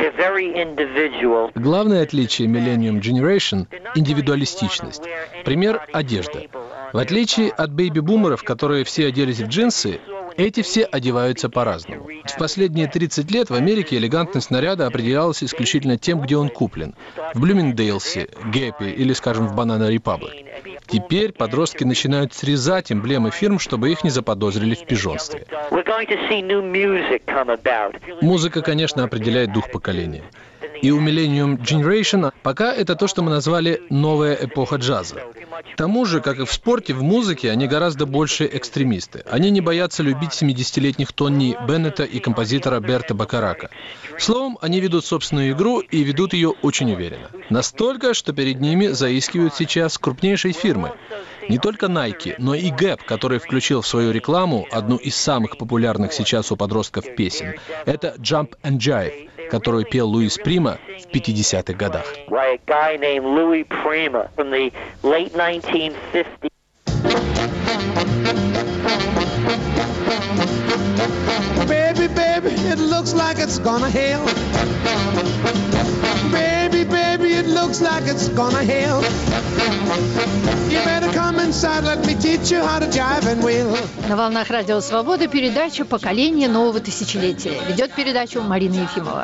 Главное отличие Millennium Generation – индивидуалистичность. Пример – одежда. В отличие от бэйби-бумеров, которые все оделись в джинсы, эти все одеваются по-разному. В последние тридцать лет в Америке элегантность наряда определялась исключительно тем, где он куплен. В Блумингдейлсе, Гэпе или, скажем, в Banana Republic. Теперь подростки начинают срезать эмблемы фирм, чтобы их не заподозрили в пижонстве. Музыка, конечно, определяет дух поколения. И у Millennium Generation пока это то, что мы назвали «новая эпоха джаза». К тому же, как и в спорте, в музыке они гораздо больше экстремисты. Они не боятся любить семидесятилетних Тони Беннета и композитора Берта Бакарака. Словом, они ведут собственную игру и ведут ее очень уверенно. Настолько, что перед ними заискивают сейчас крупнейшие фирмы. Не только Nike, но и Gap, который включил в свою рекламу одну из самых популярных сейчас у подростков песен. Это «Jump and Jive», которую пел Луис Прима в пятидесятых годах. Baby, baby, it looks like it's gonna hail. Baby, baby, it looks like it's gonna hail. You better come inside, let me teach you how to jive and wheel. На волнах Радио Свобода передача «Поколение нового тысячелетия». Ведет передачу Марина Ефимова.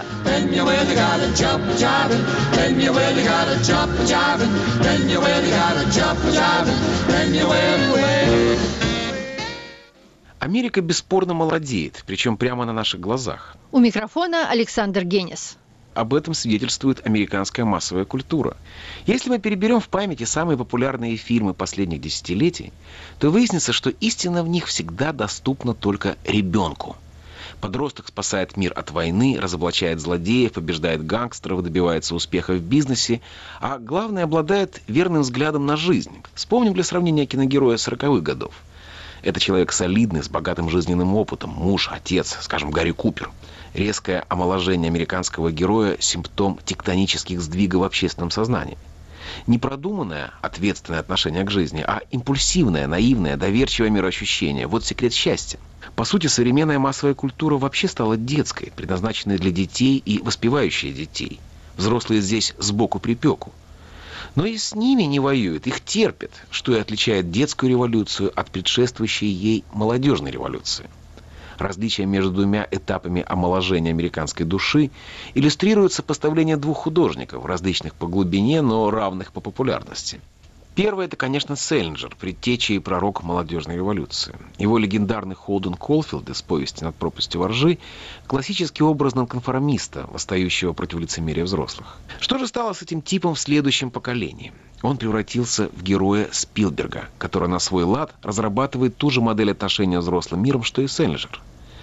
Америка бесспорно молодеет, причем прямо на наших глазах. У микрофона Александр Генис. Об этом свидетельствует американская массовая культура. Если мы переберем в памяти самые популярные фильмы последних десятилетий, то выяснится, что истина в них всегда доступна только ребенку. Подросток спасает мир от войны, разоблачает злодеев, побеждает гангстеров, добивается успеха в бизнесе, а главное, обладает верным взглядом на жизнь. Вспомним для сравнения киногероя сороковых годов. Это человек солидный, с богатым жизненным опытом, муж, отец, скажем, Гарри Купер. Резкое омоложение американского героя – симптом тектонических сдвигов в общественном сознании. Не продуманное, ответственное отношение к жизни, а импульсивное, наивное, доверчивое мироощущение – вот секрет счастья. По сути, современная массовая культура вообще стала детской, предназначенной для детей и воспевающей детей. Взрослые здесь сбоку припеку. Но и с ними не воюют, их терпят, что и отличает детскую революцию от предшествующей ей молодежной революции. Различие между двумя этапами омоложения американской души иллюстрирует сопоставление двух художников, различных по глубине, но равных по популярности. Первый – это, конечно, Селлинджер, предтеча и пророк молодежной революции. Его легендарный Холден Колфилд из «Повести над пропастью во ржи» – классический образ нонконформиста, восстающего против лицемерия взрослых. Что же стало с этим типом в следующем поколении? Он превратился в героя Спилберга, который на свой лад разрабатывает ту же модель отношения с взрослым миром, что и Селлинджер.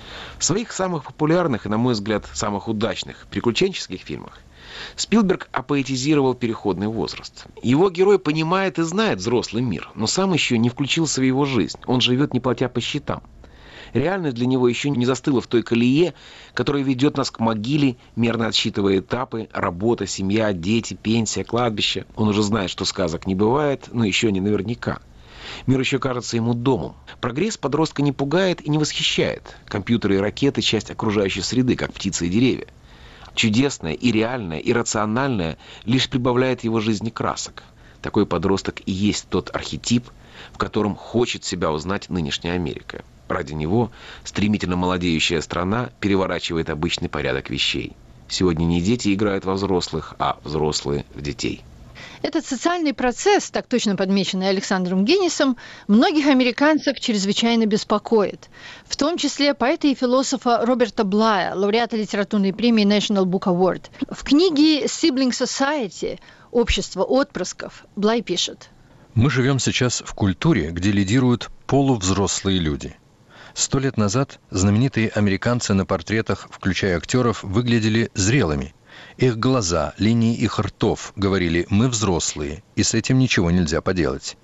В своих самых популярных и, на мой взгляд, самых удачных приключенческих фильмах Спилберг апоэтизировал переходный возраст. Его герой понимает и знает взрослый мир, но сам еще не включился в его жизнь. Он живет, не платя по счетам. Реальность для него еще не застыла в той колее, которая ведет нас к могиле, мерно отсчитывая этапы: работа, семья, дети, пенсия, кладбище. Он уже знает, что сказок не бывает, но еще не наверняка. Мир еще кажется ему домом. Прогресс подростка не пугает и не восхищает. Компьютеры и ракеты – часть окружающей среды, как птицы и деревья. Чудесное и реальное, и рациональное лишь прибавляет его жизни красок. Такой подросток и есть тот архетип, в котором хочет себя узнать нынешняя Америка. Ради него стремительно молодеющая страна переворачивает обычный порядок вещей. Сегодня не дети играют во взрослых, а взрослые в детей. Этот социальный процесс, так точно подмеченный Александром Генисом, многих американцев чрезвычайно беспокоит. В том числе поэта и философа Роберта Блая, лауреата литературной премии National Book Award. В книге «Sibling Society» «Общество отпрысков» Блай пишет: «Мы живем сейчас в культуре, где лидируют полувзрослые люди. Сто лет назад знаменитые американцы на портретах, включая актеров, выглядели зрелыми. Их глаза, линии их ртов говорили: мы взрослые, и с этим ничего нельзя поделать.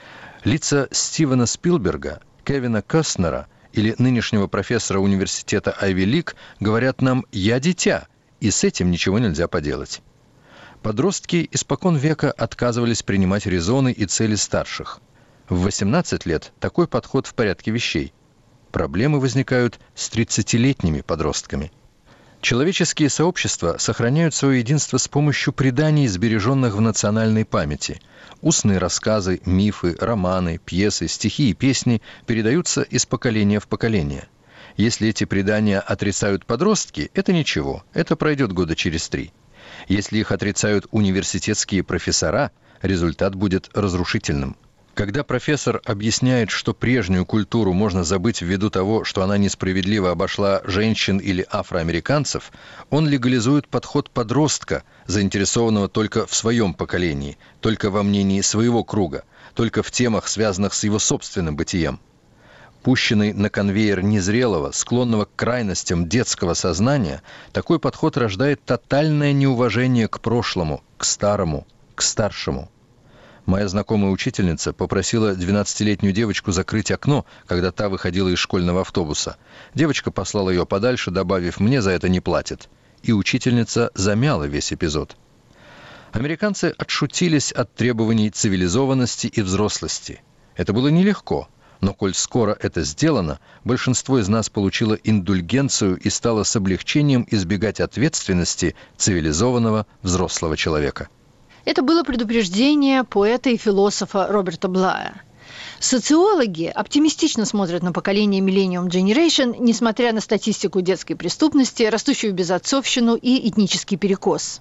Лица Стивена Спилберга, Кевина Костнера или нынешнего профессора университета Айви Лиг говорят нам: я дитя, и с этим ничего нельзя поделать». Подростки испокон века отказывались принимать резоны и цели старших. В восемнадцать лет такой подход в порядке вещей. Проблемы возникают с тридцатилетними подростками. Человеческие сообщества сохраняют свое единство с помощью преданий, сбереженных в национальной памяти. Устные рассказы, мифы, романы, пьесы, стихи и песни передаются из поколения в поколение. Если эти предания отрицают подростки, это ничего, это пройдет года через три. Если их отрицают университетские профессора, результат будет разрушительным. Когда профессор объясняет, что прежнюю культуру можно забыть ввиду того, что она несправедливо обошла женщин или афроамериканцев, он легализует подход подростка, заинтересованного только в своем поколении, только во мнении своего круга, только в темах, связанных с его собственным бытием. Пущенный на конвейер незрелого, склонного к крайностям детского сознания, такой подход рождает тотальное неуважение к прошлому, к старому, к старшему. Моя знакомая учительница попросила двенадцатилетнюю девочку закрыть окно, когда та выходила из школьного автобуса. Девочка послала ее подальше, добавив: «Мне за это не платят». И учительница замяла весь эпизод. Американцы отшутились от требований цивилизованности и взрослости. Это было нелегко, но коль скоро это сделано, большинство из нас получило индульгенцию и стало с облегчением избегать ответственности цивилизованного взрослого человека. Это было предупреждение поэта и философа Роберта Блая. Социологи оптимистично смотрят на поколение Millennium Generation, несмотря на статистику детской преступности, растущую безотцовщину и этнический перекос.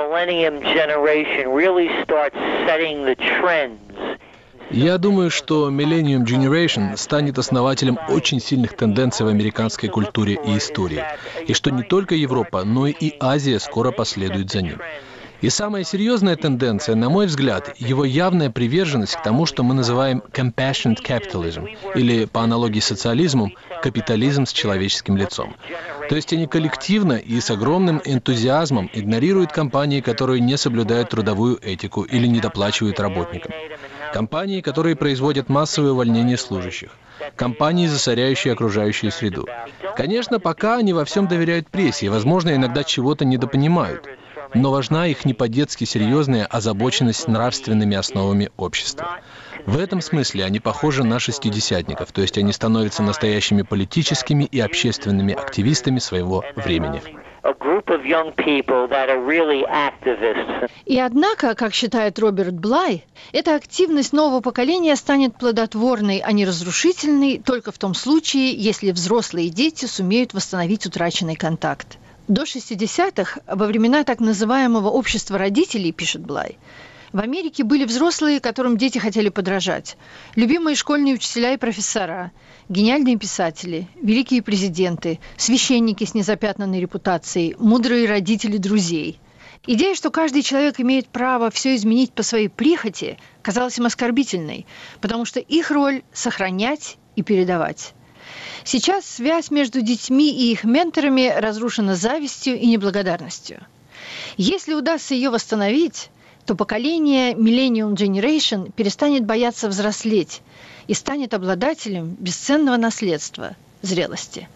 Я думаю, что Millennium Generation станет основателем очень сильных тенденций в американской культуре и истории, и что не только Европа, но и Азия скоро последует за ним. И самая серьезная тенденция, на мой взгляд, его явная приверженность к тому, что мы называем compassionate capitalism, или, по аналогии с социализмом, капитализм с человеческим лицом. То есть они коллективно и с огромным энтузиазмом игнорируют компании, которые не соблюдают трудовую этику или недоплачивают работникам. Компании, которые производят массовое увольнение служащих. Компании, засоряющие окружающую среду. Конечно, пока они во всем доверяют прессе и, возможно, иногда чего-то недопонимают. Но важна их не по-детски серьезная озабоченность нравственными основами общества. В этом смысле они похожи на шестидесятников, то есть они становятся настоящими политическими и общественными активистами своего времени. И однако, как считает Роберт Блай, эта активность нового поколения станет плодотворной, а не разрушительной только в том случае, если взрослые дети сумеют восстановить утраченный контакт. До шестидесятых, во времена так называемого общества родителей, пишет Блай, в Америке были взрослые, которым дети хотели подражать. Любимые школьные учителя и профессора, гениальные писатели, великие президенты, священники с незапятнанной репутацией, мудрые родители друзей. Идея, что каждый человек имеет право все изменить по своей прихоти, казалась им оскорбительной, потому что их роль – сохранять и передавать. Сейчас связь между детьми и их менторами разрушена завистью и неблагодарностью. Если удастся ее восстановить, то поколение Millennium Generation перестанет бояться взрослеть и станет обладателем бесценного наследства – зрелости.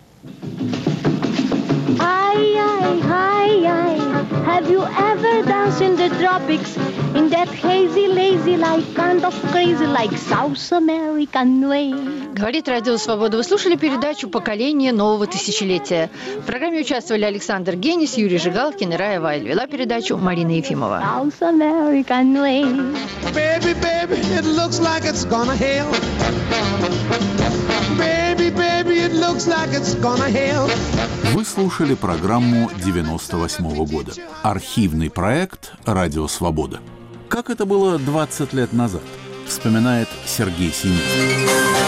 Ay, ay, ay, ay. Have you ever danced in the tropics in that hazy, lazy, like kind of crazy, like South American way? Говорит Радио Свобода. Вы слушали передачу «Поколение нового тысячелетия». В программе участвовали Александр Генис, Юрий Жигалкин и Рая Вайль. Вела передачу Марина Ефимова. South American way. Baby, baby, it looks like it's gonna hail. Baby, baby, it looks like it's gonna hail. Вы слушали программу девяносто восьмого года. Архивный проект «Радио Свобода». Как это было двадцать лет назад, вспоминает Сергей Синицын.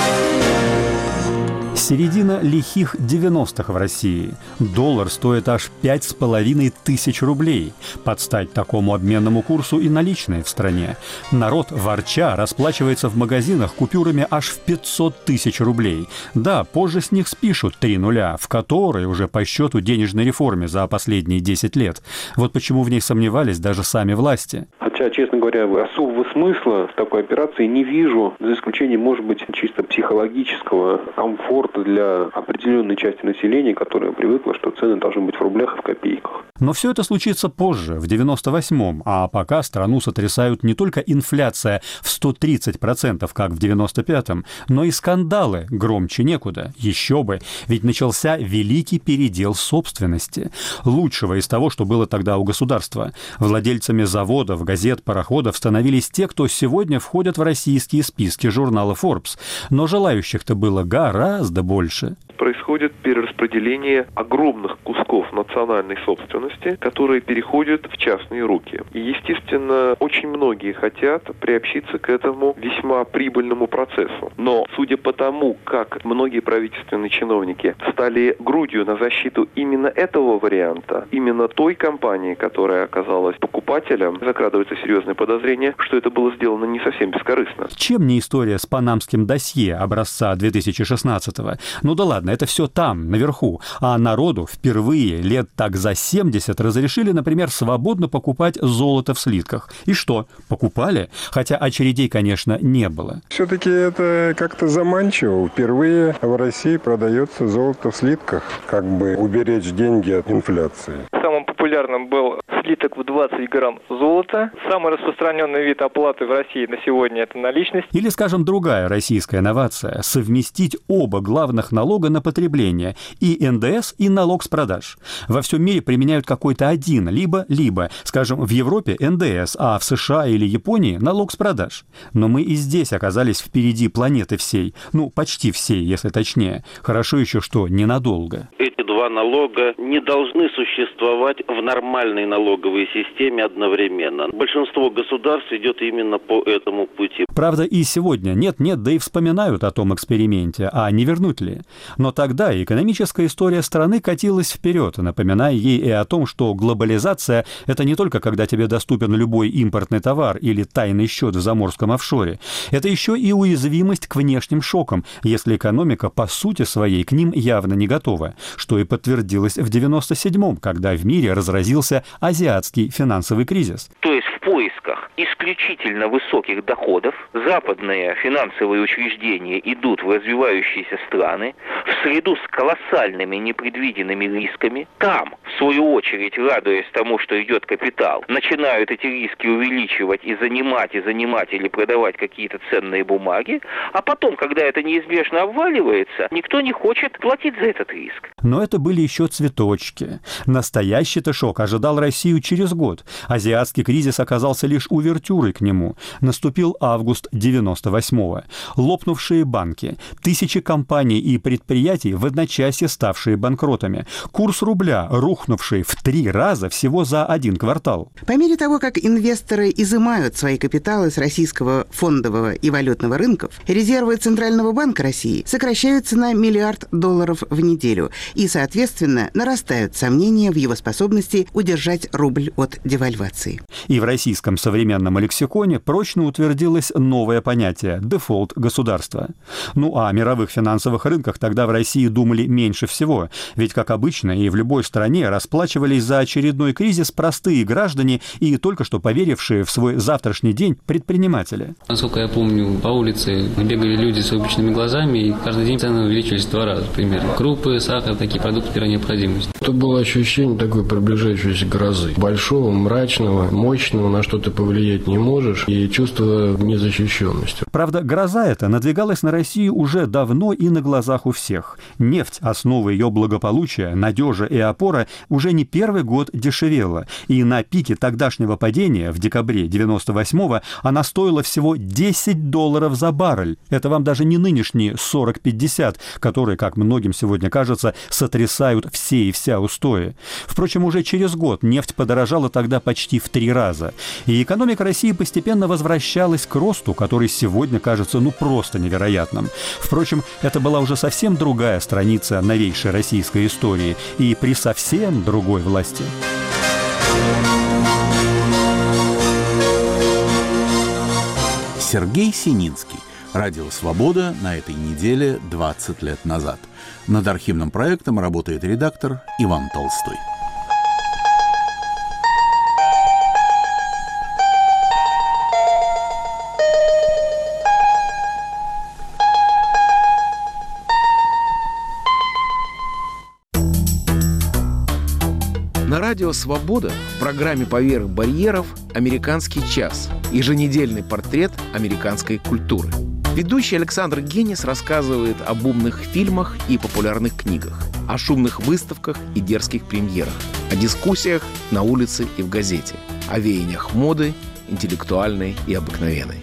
Середина лихих девяностых в России. Доллар стоит аж пять с половиной тысяч рублей. Под стать такому обменному курсу и наличные в стране. Народ, ворча, расплачивается в магазинах купюрами аж в пятьсот тысяч рублей. Да, позже с них спишут три нуля, в которой уже по счету денежной реформе за последние десять лет. Вот почему в ней сомневались даже сами власти. Хотя, честно говоря, особого смысла в такой операции не вижу, за исключением, может быть, чисто психологического комфорта для определенной части населения, которая привыкла, что цены должны быть в рублях и в копейках. Но все это случится позже, в девяносто восьмом, а пока страну сотрясают не только инфляция в сто тридцать процентов, как в девяносто пятом, но и скандалы громче некуда. Еще бы, ведь начался великий передел собственности. Лучшего из того, что было тогда у государства. Владельцами заводов, газет, пароходов становились те, кто сегодня входят в российские списки журнала Forbes. Но желающих-то было гораздо больше. Происходит перераспределение огромных кусков национальной собственности, которые переходят в частные руки. И, естественно, очень многие хотят приобщиться к этому весьма прибыльному процессу. Но, судя по тому, как многие правительственные чиновники стали грудью на защиту именно этого варианта, именно той компании, которая оказалась покупателем, закрадывается серьезное подозрение, что это было сделано не совсем бескорыстно. Чем не история с панамским досье образца две тысячи шестнадцатого? Ну да ладно, это все там, наверху. А народу впервые лет так за семьдесят разрешили, например, свободно покупать золото в слитках. И что? Покупали? Хотя очередей, конечно, не было. Все-таки это как-то заманчиво. Впервые в России продается золото в слитках, как бы уберечь деньги от инфляции. Самым популярным был слиток в двадцать грамм золота. Самый распространенный вид оплаты в России на сегодня – это наличность. Или, скажем, другая российская новация – совместить оба главных налога на потребление – и эн дэ эс, и налог с продаж. Во всем мире применяют какой-то один, либо-либо. Скажем, в Европе эн дэ эс, а в США или Японии – налог с продаж. Но мы и здесь оказались впереди планеты всей. Ну, почти всей, если точнее. Хорошо еще, что ненадолго. Эти два налога не должны существовать в нормальной налоговой системе одновременно. Большинство государств идет именно по этому пути. Правда, и сегодня нет-нет, да и вспоминают о том эксперименте, а не вернуть ли. Но тогда экономическая история страны катилась вперед, напоминая ей и о том, что глобализация – это не только когда тебе доступен любой импортный товар или тайный счет в заморском офшоре. Это еще и уязвимость к внешним шокам, если экономика по сути своей к ним явно не готова, что и подтвердилось в девяносто седьмом, когда в мире разразился азиатский финансовый кризис. То есть в поисках исключительно высоких доходов западные финансовые учреждения идут в развивающиеся страны в среду с колоссальными непредвиденными рисками. Там, в свою очередь, радуясь тому, что идет капитал, начинают эти риски увеличивать и занимать, и занимать или продавать какие-то ценные бумаги, а потом, когда это неизбежно обваливается, никто не хочет платить за этот риск. Но это были еще цветочки. Настоящий-то шок ожидал Россию через год. Азиатский кризис оказался лишь увертюрой к нему. Наступил август девяносто восьмого. Лопнувшие банки, тысячи компаний и предприятий, в одночасье ставшие банкротами. Курс рубля, рухнувший в три раза всего за один квартал. По мере того, как инвесторы изымают свои капиталы с российского фондового и валютного рынков, резервы Центрального банка России сокращаются на миллиард долларов в неделю, и, соответственно, нарастают сомнения в его способности удержать рубль от девальвации. И в российском современном лексиконе прочно утвердилось новое понятие – дефолт государства. Ну а о мировых финансовых рынках тогда в России думали меньше всего, ведь, как обычно, и в любой стране расплачивались за очередной кризис простые граждане и только что поверившие в свой завтрашний день предприниматели. Насколько я помню, по улице бегали люди с выпученными глазами, и каждый день цены увеличивались в два раза примерно. Крупы, сахар, такие продукты первой необходимости. Это было ощущение такой приближающейся грозы. Большого, мрачного, мощного, на что ты повлиять не можешь, и чувство незащищенности. Правда, гроза эта надвигалась на Россию уже давно и на глазах у всех. Нефть, основа ее благополучия, надежа и опора, уже не первый год дешевела. И на пике тогдашнего падения в декабре девяносто восьмого она стоила всего десять долларов за баррель. Это вам даже не нынешние сорок-пятьдесят, которые, как многим сегодня кажется, сотрясают все и вся устои. Впрочем, уже через год нефть подорожала тогда почти в три раза. И экономика России постепенно возвращалась к росту, который сегодня кажется ну просто невероятным. Впрочем, это была уже совсем другая страница новейшей российской истории и при совсем другой власти. Сергей Сининский. Радио «Свобода» на этой неделе двадцать лет назад. Над архивным проектом работает редактор Иван Толстой. На радио «Свобода» в программе «Поверх барьеров» «Американский час» – еженедельный портрет американской культуры. Ведущий Александр Генис рассказывает об умных фильмах и популярных книгах, о шумных выставках и дерзких премьерах, о дискуссиях на улице и в газете, о веяниях моды, интеллектуальной и обыкновенной.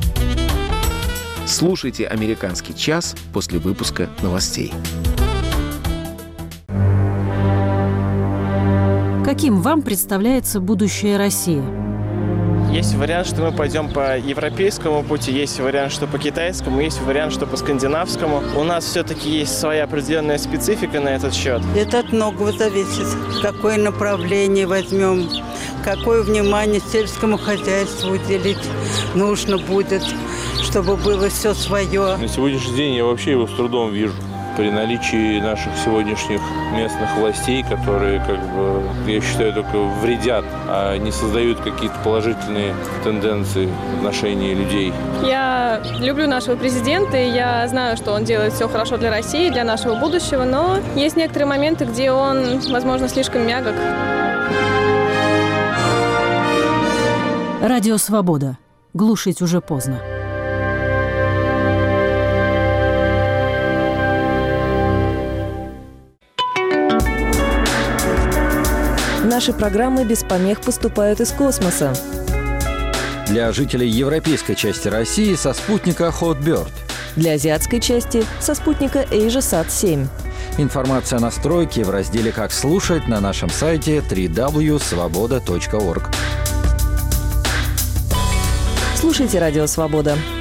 Слушайте «Американский час» после выпуска новостей. Каким вам представляется будущее России? Есть вариант, что мы пойдем по европейскому пути, есть вариант, что по китайскому, есть вариант, что по скандинавскому. У нас все-таки есть своя определенная специфика на этот счет. Это от многого зависит. Какое направление возьмем, какое внимание сельскому хозяйству уделить нужно будет, чтобы было все свое. На сегодняшний день я вообще его с трудом вижу. при наличии наших сегодняшних местных властей, которые, как бы, я считаю, только вредят, а не создают какие-то положительные тенденции в отношении людей. Я люблю нашего президента, и я знаю, что он делает все хорошо для России, для нашего будущего, но есть некоторые моменты, где он, возможно, слишком мягок. Радио «Свобода». Глушить уже поздно. Наши программы без помех поступают из космоса. Для жителей европейской части России со спутника Hotbird. Для азиатской части со спутника AsiaSat семь. Информация о настройке в разделе «Как слушать» на нашем сайте дабл-ю дабл ю дабл ю точка свобода точка орг. Слушайте «Радио Свобода».